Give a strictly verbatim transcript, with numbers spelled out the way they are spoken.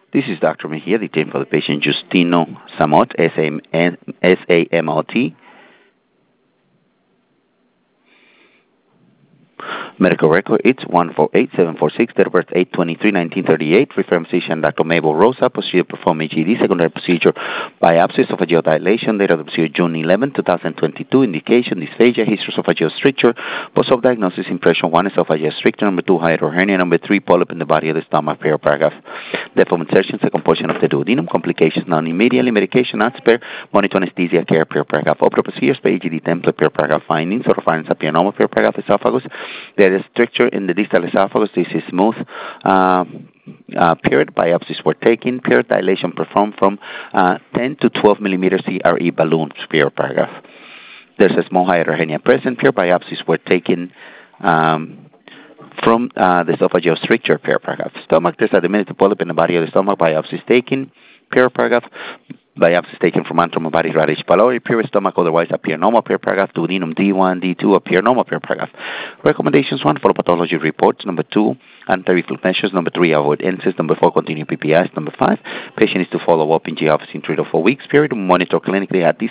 This is Doctor Mejia, the team for the patient Justino Samot, S A M O T. Medical record, it's one four eight seven four six, date of birth eight twenty-three nineteen thirty-eight. Reference physician Doctor Mabel Rosa, procedure performed H E D, secondary procedure biopsy, esophageal dilation, date of the procedure June eleventh, twenty twenty-two. Indication, dysphagia, history of esophageal stricture, post-op diagnosis, impression one, esophageal stricture, number two, hiatal hernia, number three, polyp in the body of the stomach, per paragraph. Depth of insertion, second portion of the duodenum, complications non-immediately, medication not spare, monitor anesthesia care, per paragraph. Opera procedures, H E D template, per paragraph. Findings, or findings of pianoma, per paragraph. Esophagus, there is stricture in the distal esophagus. This is smooth. Uh, uh, period biopsies were taken. Period dilation performed from uh, ten to twelve millimeter C R E balloons. Per paragraph. There's a small hiatal hernia present. Period biopsies were taken um, from uh, the esophageal stricture. Per paragraph. Stomach, there's a diminutive polyp in the body of the stomach. Biopsies taken. Per paragraph. Biopsies taken from antrum body radish pylori, period stomach, otherwise appear normal, per paragraph. Duodenum D one, D two appear normal, per paragraph. Recommendations: one, follow pathology reports. Number two, anti-reflux measures. Number three, avoid N SAIDs. Number four, continue P P Is. Number five, patient is to follow up in G office in three to four weeks. Period. Monitor clinically at this